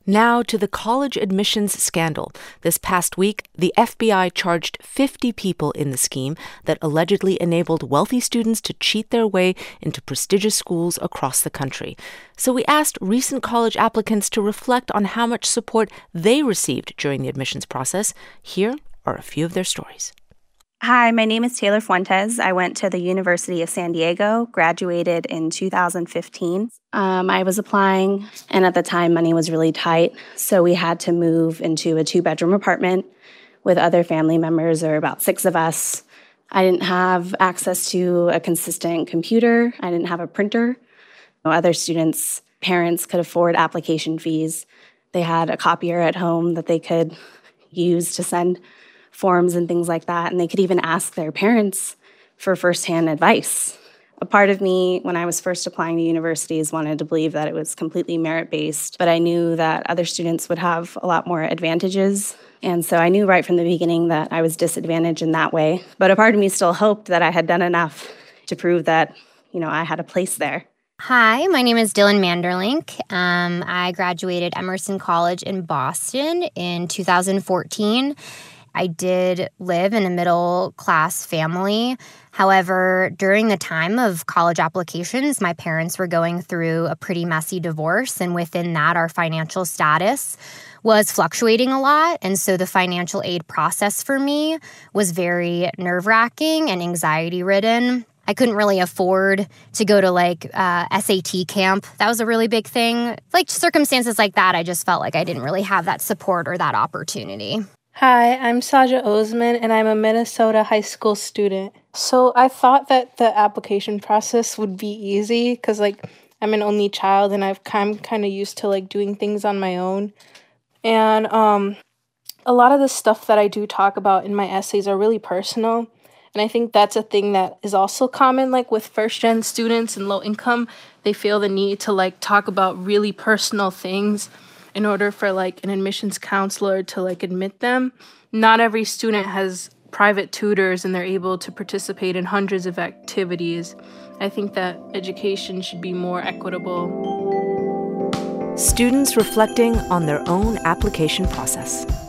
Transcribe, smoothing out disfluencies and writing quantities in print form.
Now to the college admissions scandal. This past week, the FBI charged 50 people in the scheme that allegedly enabled wealthy students to cheat their way into prestigious schools across the country. So we asked recent college applicants to reflect on how much support they received during the admissions process. Here are a few of their stories. Hi, my name is Taylor Fuentes. I went to the University of San Diego, graduated in 2015. I was applying, and at the time, money was really tight, so we had to move into a 2-bedroom apartment with other family members. There were about 6 of us. I didn't have access to a consistent computer. I didn't have a printer. Other students' parents could afford application fees. They had a copier at home that they could use to send forms and things like that, and they could even ask their parents for firsthand advice. A part of me, when I was first applying to universities, wanted to believe that it was completely merit-based, but I knew that other students would have a lot more advantages, and so I knew right from the beginning that I was disadvantaged in that way. But a part of me still hoped that I had done enough to prove that, I had a place there. Hi, my name is Dylan Manderlink. I graduated Emerson College in Boston in 2014. I did live in a middle-class family. However, during the time of college applications, my parents were going through a pretty messy divorce, and within that, our financial status was fluctuating a lot. And so the financial aid process for me was very nerve-wracking and anxiety-ridden. I couldn't really afford to go to SAT camp. That was a really big thing. Circumstances like that, I just felt like I didn't really have that support or that opportunity. Hi, I'm Saja Osman, and I'm a Minnesota high school student. So I thought that the application process would be easy because, I'm an only child, and I'm kind of used to, doing things on my own. And a lot of the stuff that I do talk about in my essays are really personal. And I think that's a thing that is also common, with first-gen students and low income. They feel the need to, talk about really personal things in order for, an admissions counselor to, admit them. Not every student has private tutors and they're able to participate in hundreds of activities. I think that education should be more equitable. Students reflecting on their own application process.